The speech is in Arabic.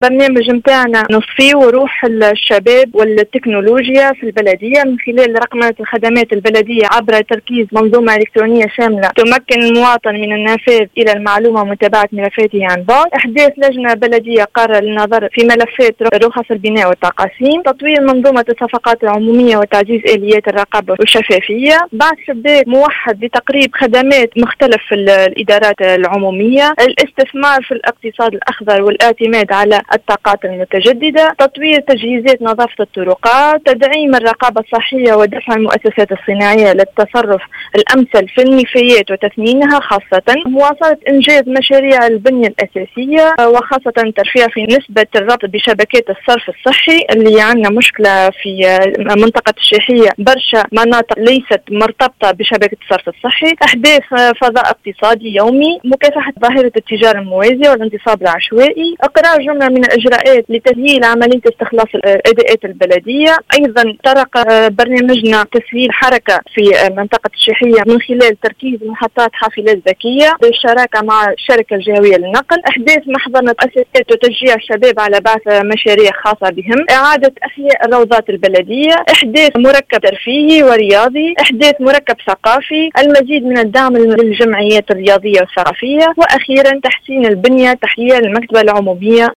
برنامج متاعنا نصفيه روح الشباب والتكنولوجيا في البلدية من خلال رقمنة الخدمات البلدية عبر تركيز منظومة إلكترونية شاملة تمكن المواطن من النفاذ إلى المعلومة ومتابعة ملفاته عن بعد. إحداث لجنة بلدية قارة للنظر في ملفات رخص البناء والتقاسيم. تطوير منظومة الصفقات العمومية وتعزيز آليات الرقابة والشفافية. بعث شباك موحد لتقريب خدمات مختلف الإدارات العمومية. الاستثمار في الاقتصاد الأخضر والاعتماد على الطاقات المتجددة. تطوير تجهيزات نظافة الطرقات. تدعيم الرقابة الصحية ودفع المؤسسات الصناعية للتصرف الأمثل في النفايات وتثمينها، خاصة مواصلة إنجاز مشاريع البنية الأساسية وخاصة ترفيع في نسبة الربط بشبكات الصرف الصحي اللي عندنا مشكلة في منطقة الشيحية، برشا مناطق ليست مرتبطة بشبكة الصرف الصحي. إحداث فضاء اقتصادي يومي. مكافحة ظاهرة التجارة الموازية والانتصاب العشوائي. إقرار جملة من الإجراءات لتسهيل عملية استخلاص الأداءات البلدية. أيضا طرق برنامجنا تسهيل حركة في منطقة الشيحية من خلال تركيز محطات حافلات ذكية بالشراكة مع الشركة الجهوية للنقل. إحداث محضنة مؤسسات وتشجيع الشباب على بعث مشاريع خاصة بهم. إعادة أحياء الروضات البلدية. إحداث مركب ترفيهي ورياضي. إحداث مركب ثقافي. المزيد من الدعم للجمعيات الرياضية والثقافية. وأخيرا تحسين البنية تحية للمكتبة العمومية.